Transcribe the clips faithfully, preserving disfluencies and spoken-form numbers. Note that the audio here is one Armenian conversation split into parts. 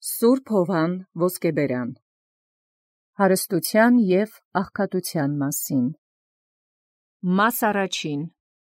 Սուրբ Հովհան Ոսկեբերյան Հարստութեան և աղքատութեան մասին Մաս առաջին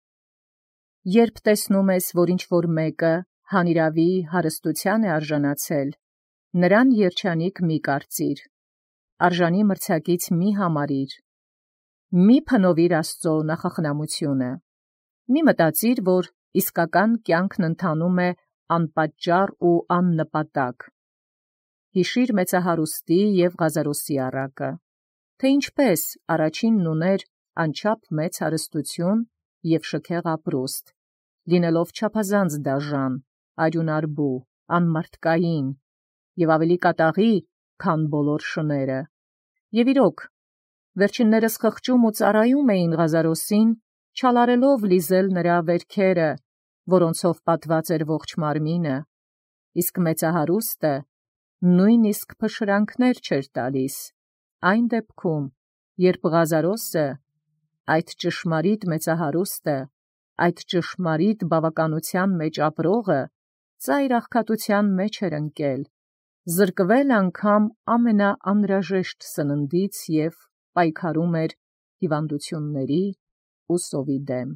Երբ տեսնում ես, որ ինչ-որ մեկը հանիրավի հարստութեան է արժանացել, նրան երջանիկ մի կարծիր, արժանի մրցակից մի համարիր, մի փնովիր Աստծո նախախնամությունը, մի մտածիր, որ իսկական կյանքն ընթանում է անպատճառ ու աննպատակ, հիշիր մեծահարուստի և Ղազարոսի առակը, թե ինչպես առաջինն ուներ անչափ մեծ հարստություն և շքեղ ապրուստ, լինելով չափազանց դաժան, արյունարբու, անմարդկային և ավելի կատաղի, քան բոլոր շները, և իրոք, վերջիններս խղճում ու ծառայում էին Ղազարոսին, չալարելով լիզել նրա վերքերը, որոնցով պատված էր ողջ մարմինը, իսկ մեծահարուստը նույնիսկ փշրանքներ չէր տալիս, այն դեպքում, երբ Ղազարոսը, այդ ճշմարիտ մեծահարուստը, այդ ճշմարիտ բավականության մեջ ապրողը, ծայր աղքատութեան մեջ էր ընկել, զրկվել անգամ ամենաանհրաժեշտ սննդից և պայքարում էր հիվանդությունների ու սովի դեմ։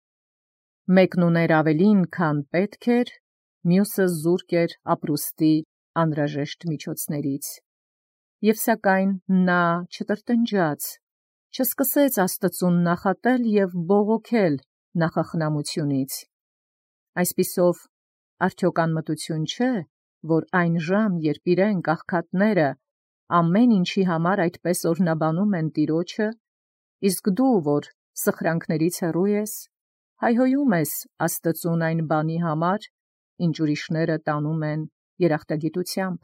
Մեկն ուներ ավելին, քան պետք էր, մյուսը զուրկ էր ապրուստի անհրաժեշտ միջոցներից, և սակայն նա չտրտնջաց, չսկսեց Աստծուն նախատել և բողոքել նախախնամությունից։ Այսպիսով, արդյոք անմտություն չէ, որ այն ժամ, երբ իրենք աղքատները ամեն ինչի համար այդպես օրհնաբանում են Տիրոջը, իսկ դու, որ սխրանքներից հեռու ես, հայհոյում ես Աստծուն այն բանի համար, ինչ ուրիշները տանում են երախտագիտությամբ։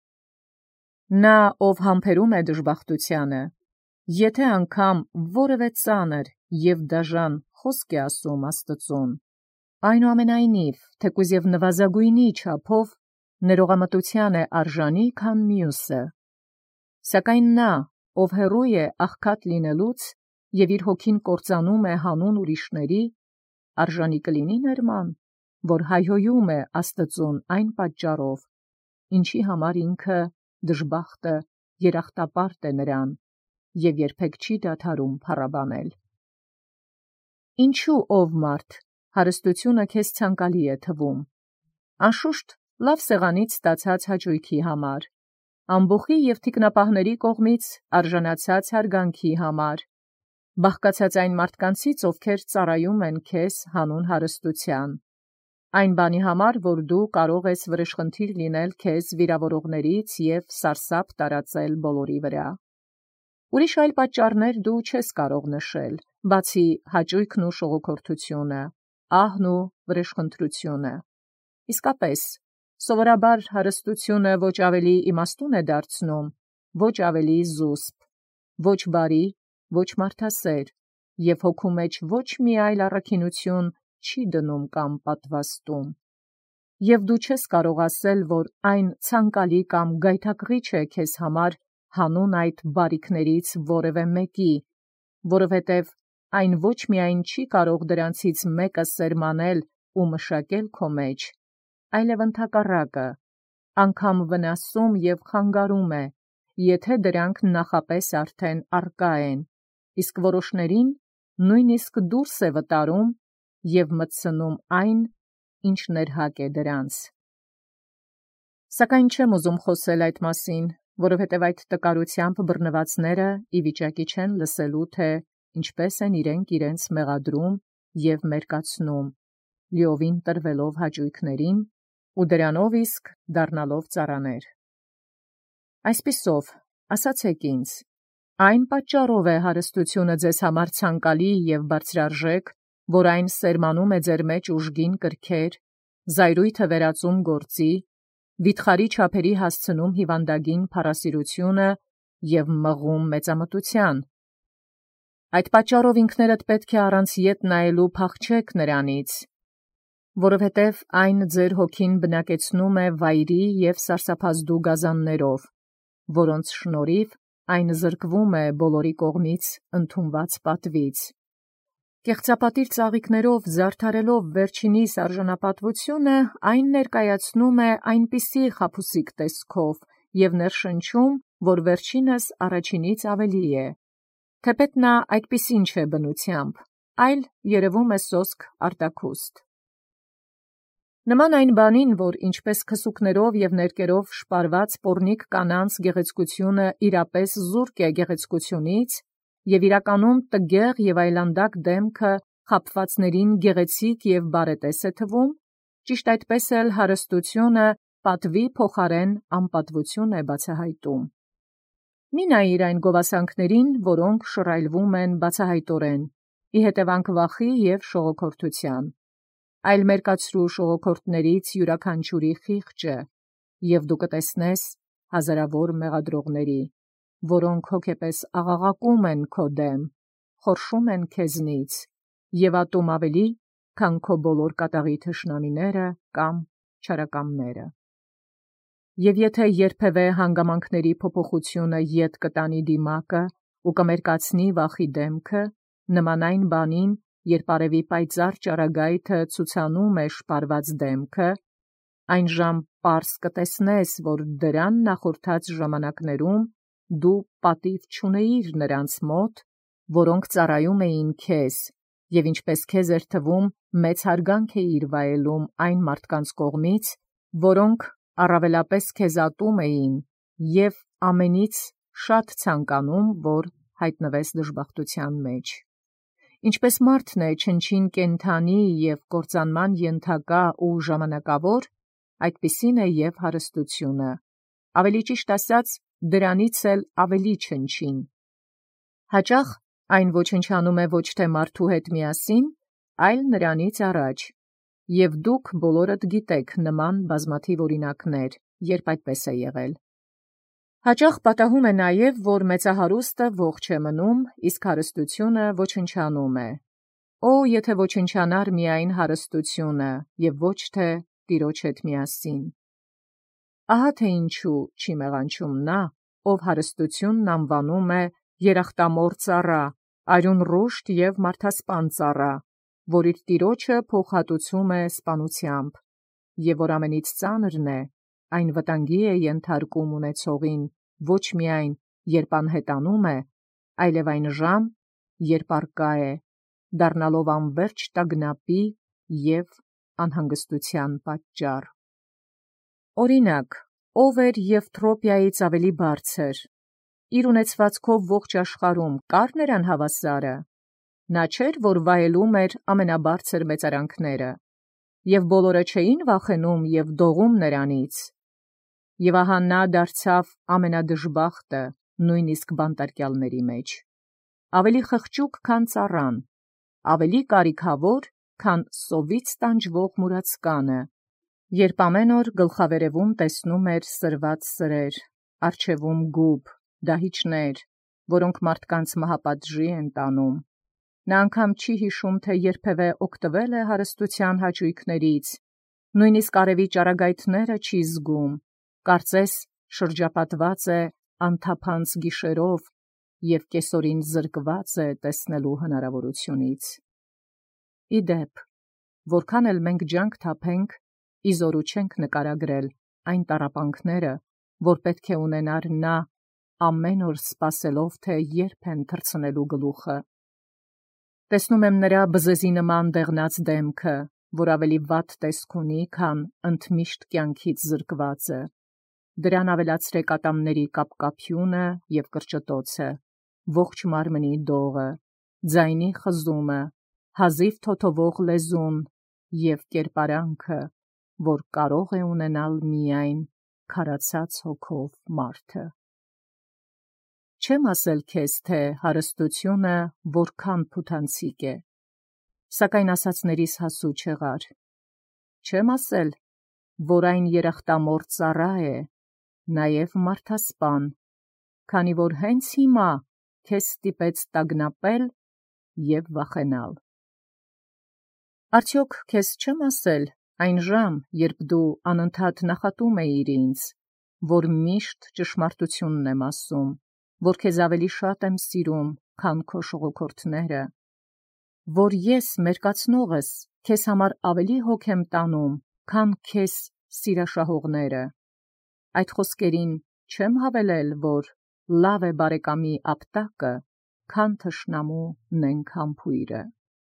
Նա, ով համբերում է դժբախտութեանը, եթե անգամ որևէ ծանր և դաժան խոսք է ասում Աստծուն, այնուամենայնիվ, թեկուզ և նվազագույնի չափով ներողամտության է արժանի, քան մյուսը, սակայն նա, ով հեռու է աղքատ լինելուց և իր հոգին կործանում է հանուն ուրիշների, արժանի կլինի ներման, որ հայհոյում է Աստծուն այն պատճառով, ինչի համար ինքը դժբախտը երախտապարտ է նրան և երբեք չի դադարում փառաբանել։ Ինչու ով մարդ հարստությունը քեզ ցանկալի է թվում, անշուշտ լավ սեղանից ստացած հաճույքի համար, ամբոխի և թիկնապահների կողմից արժանացած հարգանքի համար, բաղկացած այն մարդկանցից, ովքեր ծառայում են քեզ հանուն հարստության, այն բանի համար, որ դու կարող ես վրեժխնդիր լինել քեզ վիրավորողներից և սարսափ տարածել բոլորի վրա։ Ուրիշ այլ պատճառներ դու չես կարող նշել, բացի հաճույքն ու շողոքորթությունը, ահն ու վրեժխնդրությունը։ Իսկապես, սովորաբար հարստությունը ոչ ավելի իմաստուն է դարձնում, ոչ ավելի զուսպ, ոչ բարի, ոչ մարդասեր, և հոգու մեջ ոչ մի այլ առաքինություն չի դնում կամ պատվաստում։ Եվ դու չես կարող ասել, որ այն ցանկալի կամ գայթակղիչ է քեզ համար հանուն այդ բարիքներից որևէ մեկի, որովհետև այն ոչ միայն չի կարող դրանցից մեկը սերմանել ու մշակել քո մեջ, այլև ընդհակառակը, անգամ վնասում և խանգարում է, եթե դրանք նախապես արդեն առկա են, իսկ որոշներին նույնիսկ դուրս է վտարում և մտցնում այն, ինչ ներհակ է դրանց։ Սակայն չեմ ուզում խոսել այդ մասին, որովհետև այդ տկարությամբ բռնվածները ի վիճակի չեն լսելու, թե ինչպես են իրենք իրենց մեղադրում և մերկացնում, լիովին տրվելով հաճույքներին ու դրանով իսկ դառնալով ծառաներ։ Այսպիսով, ասացեք ինձ, այն պատճառով է հարստությունը ձեզ համար ցանկալի և բարձրարժեք, որ այն սերմանում է ձեր մեջ ուժգին կրքեր, զայրույթը վերածում գործի, վիթխարի չափերի հասցնում հիվանդագին փառասիրությունը և մղում մեծամտության։ Այդ պատճառով ինքներդ պետք է առանց ետ նայելու փախչեք նրանից, որովհետև այն ձեր հոգին բնակեցնում է վայրի և սարսափազդու գազաններով, որոնց շնորհիվ այն զրկվում է բոլորի կողմից ընդունված պատվից։ Կեղծապատիր ծաղիկներով զարդարելով վերջինիս արժանապատվությունը, այն ներկայացնում է այնպիսի խաբուսիկ տեսքով և ներշնչում, որ վերջինս առաջինից ավելի է։ Թեպետ նա այդպիսին չէ բնությամբ, այլ երևում է սոսկ արտաքուստ։ Նման այն բանին, որ ինչպես քսուկներով և ներկերով շպարված պոռնիկ կանանց գեղեցկությունը իրապես զուրկ է գեղեցկությունից, և իրականում տգեղ և այլանդակ դեմքը խաբվածներին գեղեցիկ և բարետես է թվում, ճիշտ այդպես էլ հարստությունը պատվի փոխարեն անպատվություն է բացահայտում։ Մի նայիր այն գովասանքներին, որոնք շռայլվում են բացահայտորեն, ի հետևանք վախի և շողոքորթության, այլ մերկացրու շողոքորթներից յուրաքանչյուրի խիղճը, և դու կտեսնես հազարավոր մեղադրողների, որոնք հոգեպես աղաղակում են քո դեմ, խորշում են քեզնից, և ատում ավելի, քան քո բոլոր կատաղի թշնամիները կամ չարակամները։ Եվ եթե երբևէ հանգամանքների փոփոխությունը ետ կտանի դիմակը ու կմերկացնի վախի դեմքը, նման այն բանին, երբ արևի պայծառ ճառագայթը ցուցանում է շպարված դեմքը, այն ժամ պարզ կտեսնես, որ դրան նախորդած ժամանակներում դու պատիվ չունեիր նրանց մոտ, որոնք ծառայում էին քեզ, և ինչպես քեզ էր թվում, մեծ հարգանք էիր վայելում այն մարդկանց կողմից, որոնք առավելապես քեզ ատում էին և ամենից շատ ցանկանում, որ հայտնվես դժբախտության մեջ։ Ինչպես մարդն է չնչին կենդանի և կործանման ենթակա ու ժամանակավոր, այդպիսին է և հարստությունը, ավելի ճիշտ ասած, դրանից էլ ավելի չնչին։ Հաճախ այն ոչնչանում է ոչ թե մարդու հետ միասին, այլ նրանից առաջ, և դուք բոլորդ գիտեք նման բազմաթիվ օրինակներ, երբ այդպես է եղել։ Հաճախ պատահում է նաև, որ մեծահարուստը ողջ է մնում, իսկ հարստությունը ոչնչանում է։ Օ, եթե ոչնչանար միայն հարստությունը, և ոչ թե Տիրոջ հետ միասին։ Ահա թե ինչու չի մեղանչում նա, ով հարստությունն անվանում է երախտամոռ ծառա, արյուն ռուշտ և մարդասպան ծառա, որ իր տիրոջը փոխհատուցում է սպանությամբ, և որ ամենից ծանրն է, այն վտանգի է ենթարկում ունեցողին ոչ միայն, երբ անհետանում է, այլև այն ժամ, երբ առկա է, դառնալով անվերջ տագնապի և անհանգստության պատճառ։ Օրինակ, ով էր Եվթրոպիայից ավելի բարձր, իր ունեցվածքով ողջ աշխարհում կա՞ր նրան հավասարը։ Նա չէր, որ վայելում էր ամենաբարձր մեծարանքները, և բոլորը չէին վախենում և դողում նրանից։ Եվ ահա նա դարձավ ամենադժբախտը, նույնիսկ բանտարկյալների մեջ, ավելի խղճուկ, քան ծառան, ավելի կարիքավոր, քան սովից տանջվող մուրացկանը, երբ ամեն օր գլխավերևում տեսնում էր սրված սրեր, առջևում գուբ, դահիճներ, որոնք մարդկանց մահապատժի են տանում։ Նա անգամ չի հիշում, թե երբևէ օգտվել է հարստության հաճույքներից, նույնիսկ արևի ճառագայթները չի զգում, կարծես շրջապատված է անթափանց գիշերով և կեսօրին զրկված է տեսնելու հնարավորությունից։ Ի դեպ, որքան էլ մենք ջանք թափենք, իզորու չենք նկարագրել այն տառապանքները, որ պետք է ունենար նա, ամեն օր սպասելով, թե երբ են թռցնելու գլուխը։ Տեսնում եմ նրա բզեզի նման դեղնած դեմքը, որ ավելի վատ տեսք ունի, քան ընդմիշտ կյանքից զրկվածը։ Դրան ավելացրեք ատամների կապկապյունը և կրճտոցը, ողջ մարմնի դողը, ձայնի խզումը, հազիվ թոթովող լեզուն և կերպարանքը, որ կարող է ունենալ միայն քարացած հոգով մարդը։ Չեմ ասել քեզ, թե հարստությունը որքան փութանցիկ է, սակայն ասածներիս հասու չեղար։ Չեմ ասել, որ այն երախտամոռ ծառա է, նաև մարդասպան, քանի որ հենց հիմա քեզ ստիպեց տագնապել և վախենալ։ Արդյոք քեզ չեմ ասել այն ժամ, երբ դու անընդհատ նախատում էիր ինձ, որ միշտ ճշմարտությունն եմ ասում, որ քեզ ավելի շատ եմ սիրում, քան քո շողոքորթները, որ ես մերկացնողս քեզ համար ավելի հոգ եմ տանում, քան քեզ սիրաշահողները։ Այդ խոսքերին չեմ հավելել, որ լավ է բարեկամի ապտակը, քան թշնամու նենգ համբույրը։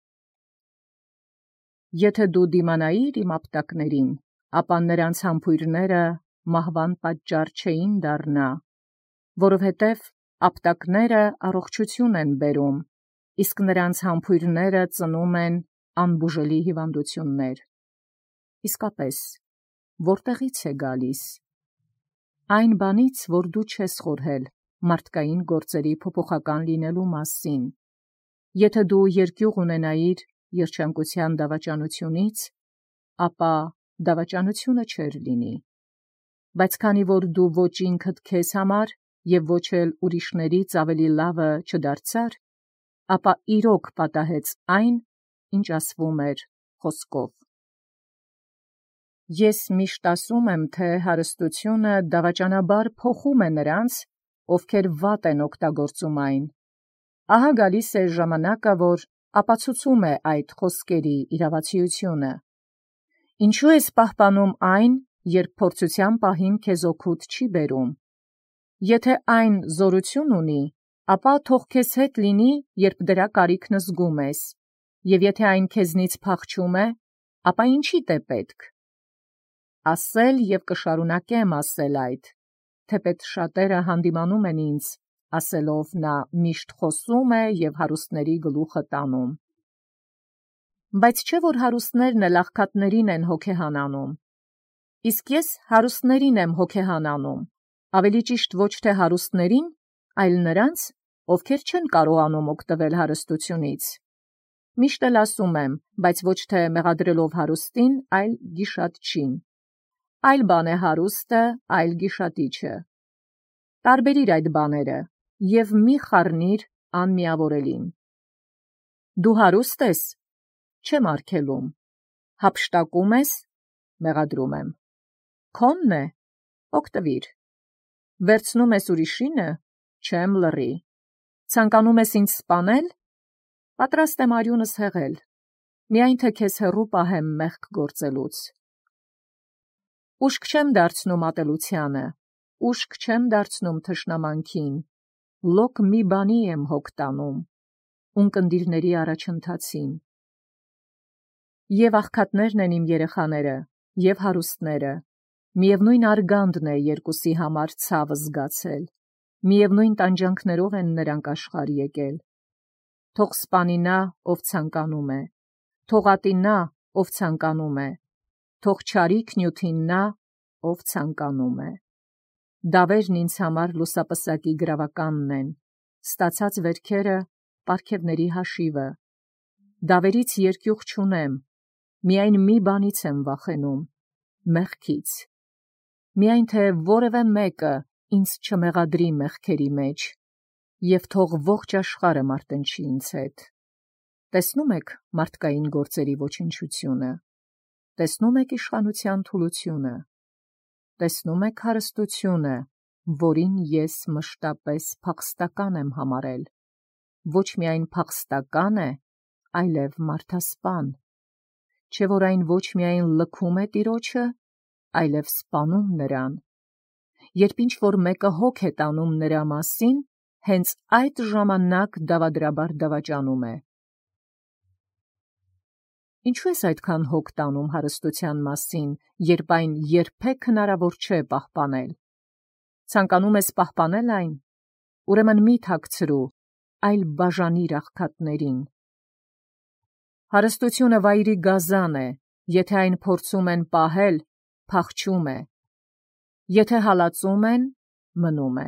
Եթե դու դիմանայիր իմ ապտակներին, ապա նրանց համբույրները մահվան պատճառ չէին դառնա, որովհետև ապտակները առողջություն են բերում, իսկ նրանց համբույրները ծնում են անբուժելի հիվանդություններ։ Իսկապես, որտեղից է գալիս։ Այն բանից, որ դու չես խորհել մարդկային գործերի փոփոխական լինելու մասին։ Եթե դու երկյուղ ունենայիր երջանկության դավաճանությունից, ապա դավաճանությունը չէր լինի։ Բայց քանի որ դու ոչ ինքդ քեզ համար և ոչ էլ ուրիշներից ավելի լավը չդարձար, ապա իրոք պատահեց այն, ինչ ասվում էր խոսքով։ Ես միշտ ասում եմ, թե հարստությունը դավաճանաբար փոխում է նրանց, ովքեր վատ են օգտագործում այն։ Ահա գալիս է ժամանակը, որ ապացուցում է այդ խոսքերի իրավացիությունը։ Ինչու ես պահպանում այն, երբ փորձության պահին քեզ օգուտ չի բերում։ Եթե այն զորություն ունի, ապա թող քեզ հետ լինի, երբ դրա կարիքն զգում ես, և եթե այն քեզնից փախչում է, ապա ինչի՞դ է պետք։ Ասել և կշարունակեմ ասել այդ, թեպետ շատերը հանդիմանում են ինձ, ասելով նա միշտ խոսում է և հարուստների գլուխը տանում։ Բայց չէ՞ որ հարուստներն էլ աղքատներին են հոգեհանանում։ Իսկ ես հարուստներին եմ հոգեհանանում, ավելի ճիշտ ոչ թե հարուստներին, այլ նրանց, ովքեր չեն կարողանում օգտվել հարստությունից։ Միշտ էլ ասում եմ, բայց ոչ թե մեղադրելով հարուստին, այլ գիշատչին։ Այլ բան է հարուստը, այլ գիշատիչը։ Տարբերիր այդ բաները և մի խառնիր անմիավորելին։ Դու հարուստ ես, չեմ արգելում, հափշտակում ես, մեղադրում եմ։ Քոնն է, օգտվիր։ Վերցնում ես ուրիշինը, չեմ լռի։ Ցանկանում ես ինձ սպանել, պատրաստ եմ արյունս հեղել, միայն թե քեզ հեռու պահեմ մեղք գործելուց։ Ուշք չեմ դարձնում ատելությանը, ուշք չեմ դարձնում թշնամանքին, լոկ մի բանի եմ հոգ տանում, ունկնդիրների առաջընթացին։ Եվ աղքատներն են իմ երեխաները, և հարուստները, միևնույն արգանդն է երկուսի համար ցավը զգացել, միևնույն տանջանքներով են նրանք աշխարհ եկել։ Թող սպանի նա, ով ցանկանում է, թող ատի նա, ով ցանկանում է, թող չարի քնյութին նա, ով ցանկանում է։ Դավերն ինձ համար լուսապսակի գրավականն են, ստացած վերքերը պարգևների հաշիվը։ Դավերից երկյուղ չունեմ, միայն մի բանից եմ վախենում, մեղքից։ Միայն թե որևէ մեկը ինձ չմեղադրի մեղքերի մեջ, և թող ողջ աշխարհը մարտնչի ինձ հետ։ Տեսնում եք մարդկային գործերի ոչնչությունը, տեսնում եք իշխանության թուլությունը, տեսնում եք հարստությունը, որին ես մշտապես փախստական եմ համարել, ոչ միայն փախստական է, այլև մարդասպան, չէ՞ որ այն ոչ միայն լքում է տիրոջը, այլև սպանում նրան։ Երբ ինչ-որ մեկը հոգ է տանում նրա մասին, հենց այդ ժամանակ դավադրաբար դավաճանում է։ Ինչու ես այդքան հոգ տանում հարստության մասին, երբ այն երբեք հնարավոր չէ պահպանել։ Ցանկանում ես պահպանել այն, ուրեմն մի թաքցրու, այլ բաժանիր աղքատներին։ Հարստությունը վայրի գազան է, եթե այն փորձում են պահել, փախչում է, եթե հալածում են, մնում է։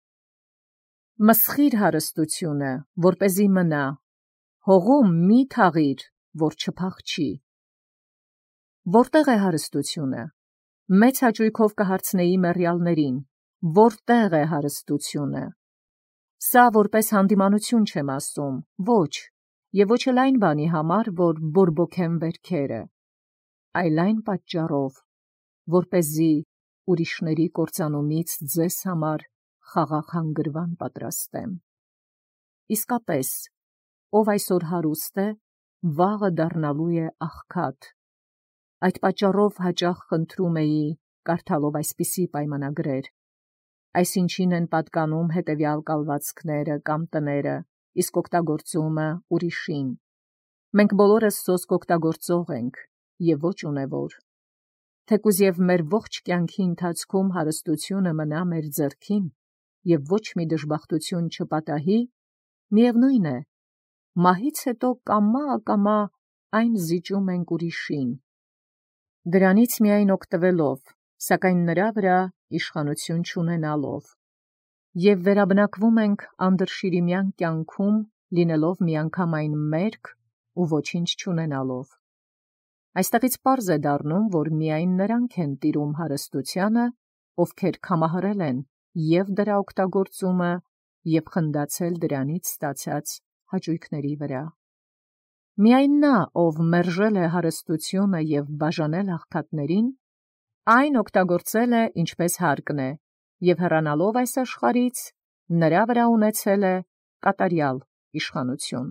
Մսխիր հարստությունը, որպեսզի մնա, հողում մի թաղիր, որ չփախչի։ Որտե՞ղ է հարստությունը։ Մեծ հաճույքով կհարցնեի մեռյալներին, որտե՞ղ է հարստությունը։ Սա որպես հանդիմանություն չեմ ասում, ոչ, և ոչ էլ այն բանի համար, որ բորբոքեմ վերքերը, այլ այն պատճառով, որպեսզի ուրիշների կործանումից ձեզ համար խաղաղ հանգրվան պատրաստեմ։ Իսկապես, ով այսօր հարուստ է, վաղը դառնալու է աղքատ։ Այդ պատճառով հաճախ խնդրում էի, կարդալով այսպիսի պայմանագրեր. այսինչին են պատկանում հետևյալ կալվածքները կամ տները, իսկ օգտագործումը ուրիշին։ Մենք բոլորս սոսկ օգտագործող ենք և ոչ ունևոր։ Թեկուզ և մեր ողջ կյանքի ընթացքում հարստությունը մնա մեր ձեռքին և ոչ մի դժբախտություն չպատահի, միևնույն է, մահից հետո կամա-ակամա այն զիջում ենք ուրիշին։ Դրանից միայն օգտվելով, սակայն նրա վրա իշխանություն չունենալով, և վերաբնակվում ենք անդրշիրիմյան կյանքում, լինելով միանգամայն մերկ ու ոչինչ չունենալով։ Այստեղից պարզ է դառնում, որ միայն նրանք են տիրում հարստությանը, ովքեր կամահարել են և դրա օգտագործումը, և խնդացել դրանից ստացած հաճույքների վրա։ Միայն նա, ով մերժել է հարստությունը և բաժանել աղքատներին, այն օգտագործել է ինչպես հարկն է, և հեռանալով այս աշխարհից, նրա վրա ունեցել է կատարյալ իշխանություն։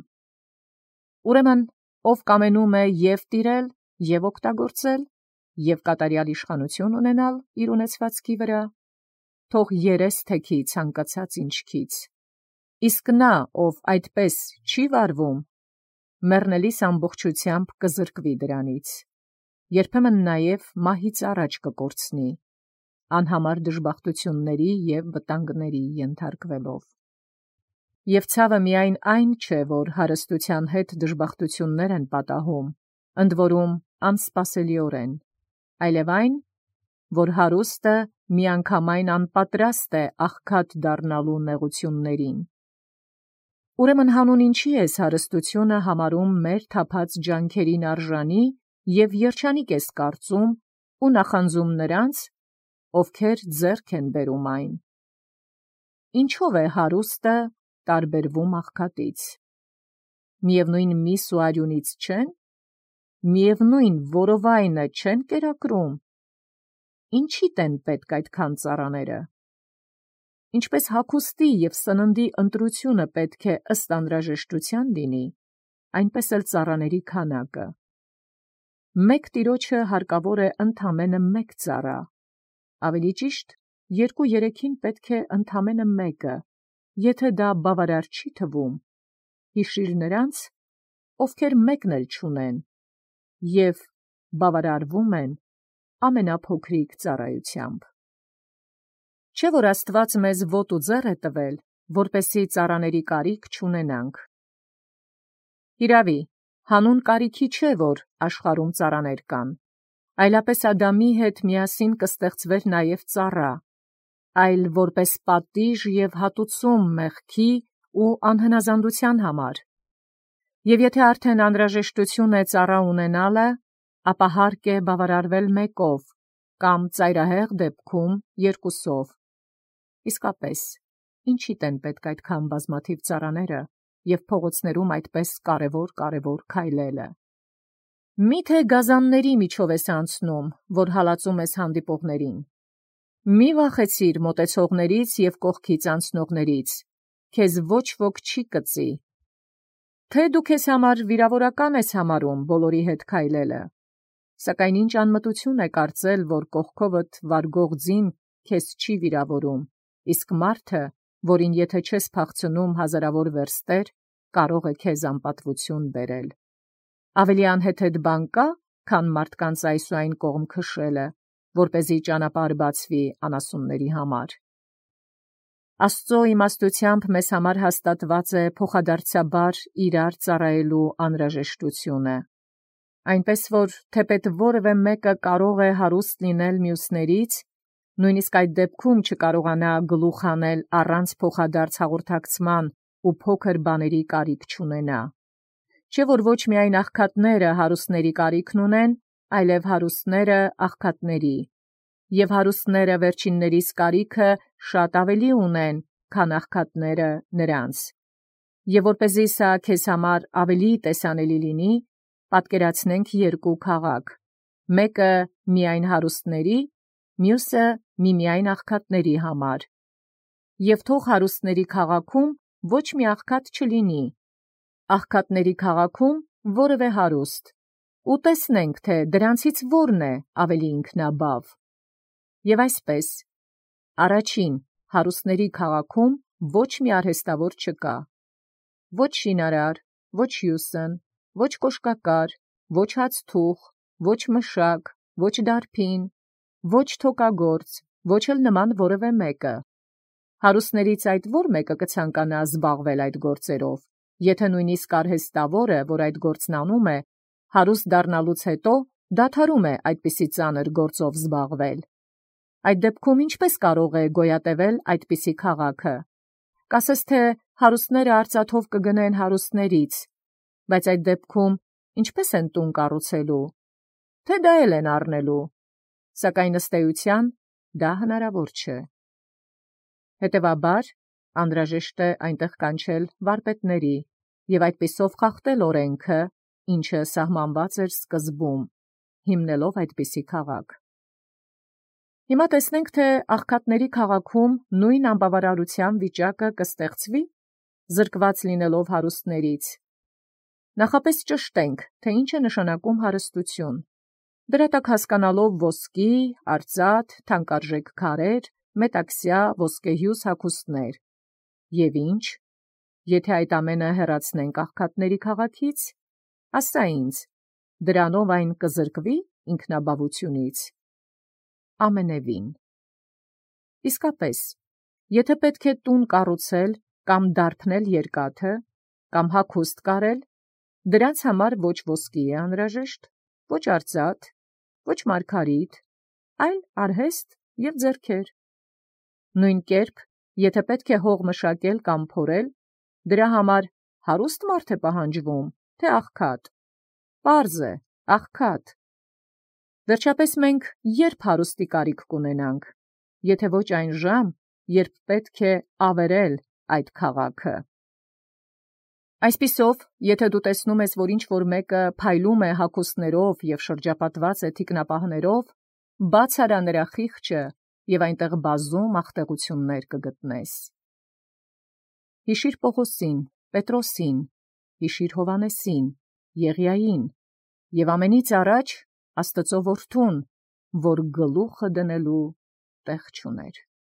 Ուրեմն, ով կամենում է և տիրել, և օգտագործել, և կատարյալ իշխանություն ունենալ իր ունեցվածքի վրա, թող երես թեքի ցանկացած ինչքից, իսկ նա, ով այդպես չի վարվում, մեռնելիս ամբողջությամբ կզրկվի դրանից, երբեմն նաև մահից առաջ կկորցնի, անհամար դժբախտությունների և վտանգների ենթարկվելով։ Եվ ցավը միայն այն չէ, որ հարստության հետ դժբախտություններ են պատահում, ընդ որում անսպասելիորեն, այլև այն, որ հարուստը միանգամայն անպատրաստ է աղքատ դառնալու նեղություններին։ Ուրեմն հանուն ինչի ես հարստությունը համարում մեր թափած ջանքերին արժանի և երջանիկ ես կարծում ու նախանձում նրանց, ովքեր ձեռք են բերում այն։ Ինչո՞վ է հարուստը տարբերվում աղքատից։ Միևնույն միս ու արյունից չե՞ն, միևնույն որովայնը չեն կերակրում։ Ինչիդ են պետք այդքան ծառաները։ Ինչպես հագուստի և սննդի ընտրությունը պետք է ըստ անհրաժեշտության լինի, այնպես էլ ծառաների քանակը։ Մեկ տիրոջը հարկավոր է ընդամենը մեկ ծառա, ավելի ճիշտ, երկու-երեքին պետք է ընդամենը մեկը, եթե դա բավարար չի թվում, հիշիր նրանց, ովքեր մեկն էլ չունեն, և բավարարվում են ամենափոքրիկ ծառայությամբ։ Չէ՞ որ Աստված մեզ ոտու ձեռ է տվել, որպեսզի ծառաների կարիք չունենանք։ Հիրավի, հանուն կարիքի չէ, որ աշխարհում ծառաներ կան, այլապես Ադամի հետ միասին կստեղծվեր նաև ծառա, այլ որպես պատիժ և հատուցում մեղքի ու անհնազանդության համար։ Եվ եթե արդեն անհրաժեշտություն է ծառա ունենալը, ապա հարկ է բավարարվել մեկով, կամ ծայրահեղ դեպքում երկուսով։ Իսկապես, ինչիդ են պետք այդքան բազմաթիվ ծառաները և փողոցներում այդպես կարևոր-կարևոր քայլելը։ Մի՞թե գազանների միջով ես անցնում, որ հալածում ես հանդիպողներին։ Մի վախեցիր մոտեցողներից և կողքից անցնողներից, քեզ ոչ ոք չի կծի։ Թե դու քեզ համար վիրավորական ես համարում բոլորի հետ քայլելը, սակայն ինչ անմտություն է կարծել, որ կողքովդ վարգող ձին քեզ չի վիրավորում, իսկ մարդը, որին եթե չես փախցնում հազարավոր վերստեր, կարող է քեզ անպատվություն բերել։ Ավելի անհեթեթ բան կա, քան մարդկանց այս ու այն կողմ քշելը, որպեսզի ճանապարհ բացվի անասունների համար։ Աստծո իմաստությամբ մեզ համար հաստատված է փոխադարձաբար իրար ծառայելու անհրաժեշտությունը, այնպես որ թեպետ որևէ մեկը կարող է հարուստ լինել մյուսներից, նույնիսկ այդ դեպքում չկարողանա գլուխ հանել առանց փոխադարձ հաղորդակցման ու փոքր բաների կարիք չունենա։ Չէ՞ որ ոչ միայն աղքատները հարուստների կարիքն ունեն, այլև հարուստները աղքատների, և հարուստները վերջիններիս կարիքը շատ ավելի ունեն, քան աղքատները նրանց։ Եվ որպեսզի սա քեզ համար ավելի տեսանելի լինի, պատկերացնենք երկու քաղաք, մեկը միայն հարուստների, մյուսը միմիայն աղքատների համար։ Եվ թող հարուստների քաղաքում ոչ մի աղքատ չլինի, աղքատների քաղաքում որևէ հարուստ, ու տեսնենք, թե դրանցից որն է ավելի ինքնաբավ։ Եվ այսպես, առաջին հարուստների քաղաքում ոչ մի արհեստավոր չկա, ոչ շինարար, ոչ հյուսն, ոչ կոշկակար, ոչ հացթուխ, ոչ մշակ, ոչ դարբին, ոչ թոկագործ, ոչ էլ նման որևէ մեկը։ Հարուստներից այդ որ մեկը կցանկանա զբաղվել այդ գործերով, եթե նույնիսկ արհեստավորը, որ այդ գործն անում է, հարուստ դառնալուց հետո դադարում է այդպիսի ծանր գործով զբաղվել։ Այդ դեպքում ինչպես կարող է գոյատևել այդպիսի քաղաքը։ Կասես, թե հարուստները արծաթով կգնեն հարուստներից, բայց այդ դեպքում ինչպես են տուն կառուցելու, թե դա էլ են առնելու, սակայն ըստ էության դա հնարավոր չէ։ Հետևաբար, անհրաժեշտ է այնտեղ կանչել վարպետների և այդպիսով խախտել օրենքը, ինչը սահմանված էր սկզբում, հիմնելով այդպիսի քաղաք։ Հիմա տեսնենք, թե աղքատների քաղաքում նույն անբավարարության վիճակը կստեղծվի, զրկված լինելով հարուստներից։ Նախապես ճշտենք, թե ինչ է նշանակում հարստություն։ Դրա տակ հասկանալով ոսկի, արծաթ, թանկարժեք քարեր, մետաքսյա, ոսկեհյուս հագուստներ։ Եվ ինչ, եթե այդ ամենը հեռացնենք աղքատների քաղաքից, ասա ինձ, դրանով այն կզրկվի ինքնաբավությունից։ Ամենևին։ Իսկապես, եթե պետք է տուն կառուցել կամ դարբնել երկաթը, կամ հագուստ կարել, դրանց համար ոչ ոսկի է անհրաժեշտ, ոչ արծաթ, ոչ մարգարիտ, այլ արհեստ և ձեռքեր։ Նույն կերպ, եթե պետք է հող մշակել կամ փորել, դրա համար հարուստ մարդ է պահանջվում, թե աղքատ։ Պարզ է, աղքատ։ Վերջապես մենք երբ հարուստի կարիք կունենանք, եթե ոչ այն ժամ, երբ պետք է ավերել այդ քաղաքը։ Այսպիսով, եթե դու տեսնում ես, որ ինչ-որ մեկը փայլում է հագուստներով և շրջապատված է թիկնապահներով, բաց արա նրա խիղճը և այնտեղ բազում ախտեղություններ կգտնես։ Հիշիր Պողոսին, Պետրոսին, հիշիր Հովհաննեսին, Եղիային և ամենից առաջ Աստծո որդուն, որ գլուխը դնելու տեղ չուներ։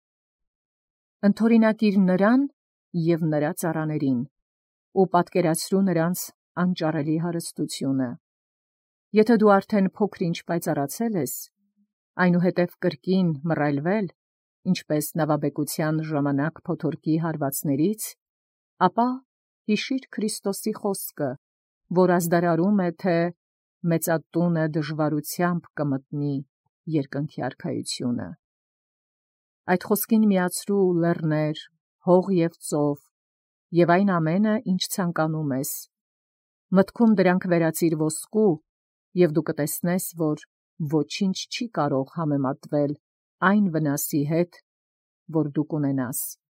Ընթորինակիր նրան և նրա ծառաներին ու պատկերացրու նրանց անճարելի հարստությունը։ Եթե դու արդեն փոքր-ինչ պայծառացել ես, այնուհետև կրկին մռայլվել, ինչպես նավաբեկության ժամանակ փոթորկի հարվածներից, ապա հիշիր Քրիստոսի խոսքը, որ ազդարարում է, թե մեծատունը դժվարությամբ կմտնի երկնքի արքայությունը։ Այդ խոսքին միացրու լեռներ, հող և ծով, և այն ամենը, ինչ ցանկանում ես։ Մտքում դրանք վերածիր ոսկու, և դու կտեսնես, որ ոչինչ չի կարող համեմատվել այն վնասի հետ, որ դու կունենաս։